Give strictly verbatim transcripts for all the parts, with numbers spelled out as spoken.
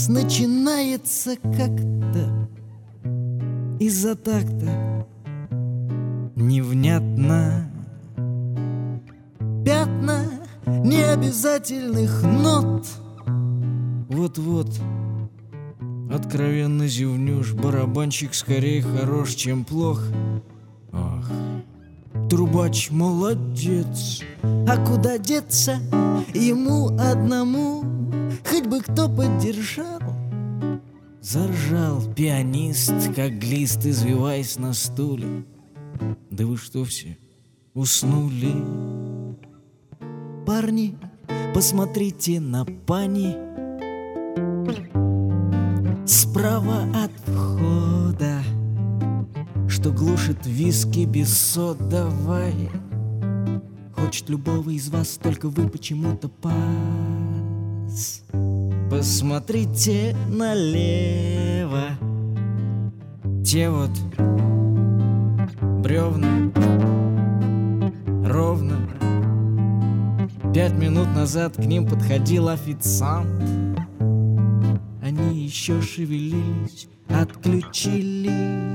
нас начинается как-то из-за такта невнятно. Пятна необязательных нот. Вот-вот откровенно зевнешь. Барабанщик скорее хорош, чем плох. Ох, трубач молодец. А куда деться ему одному? Хоть бы кто поддержал. Заржал пианист, как глист, извиваясь на стуле. Да вы что все, уснули? Парни, посмотрите на пани справа от входа, что глушит виски без содовой. Хочет любого из вас, только вы почему-то пас. Посмотрите налево, те вот бревна ровно. Пять минут назад к ним подходил официант. Они еще шевелились, отключились.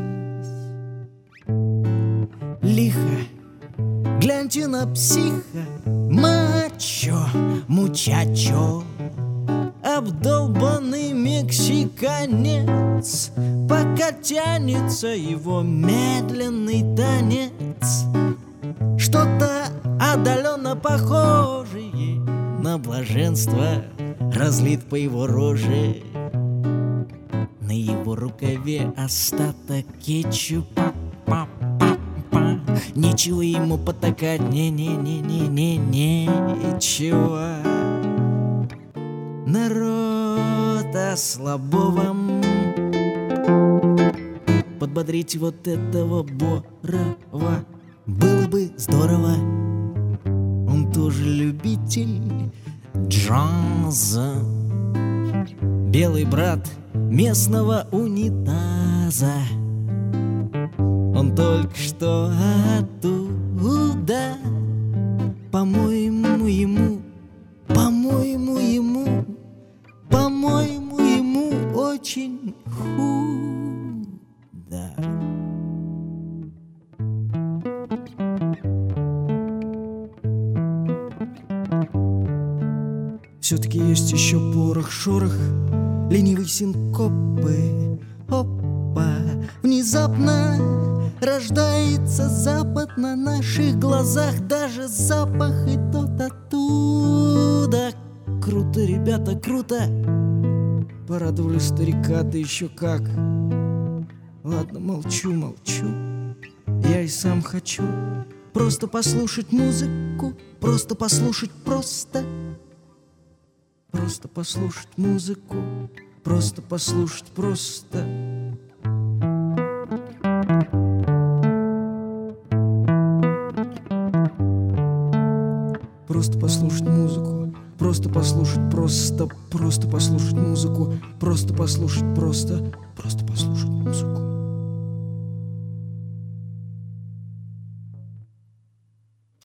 Лихо, гляньте на психа. Мачо, мучачо, обдолбанный мексиканец. Пока тянется его медленный танец, что-то отдаленно похожее на блаженство разлит по его роже. На его рукаве остаток кетчупа. Ничего ему потакать, не-не-не-не-не-ничего. Народ ослабован. Подбодрить вот этого Борова было бы здорово. Он тоже любитель джаза. Белый брат местного унитаза. Он только что оттуда. По-моему, ему, по-моему, ему, по-моему, ему очень худо. Все-таки есть еще порох-шорох, ленивый синкопы. Опа, внезапно рождается запад на наших глазах. Даже запах и тот оттуда. Круто, ребята, круто. Порадовали старика, да еще как. Ладно, молчу, молчу. Я и сам хочу просто послушать музыку. Просто послушать, просто. Просто послушать музыку. Просто послушать, просто. Просто послушать музыку. Просто послушать, просто. Просто послушать музыку. Просто послушать, просто. Просто послушать.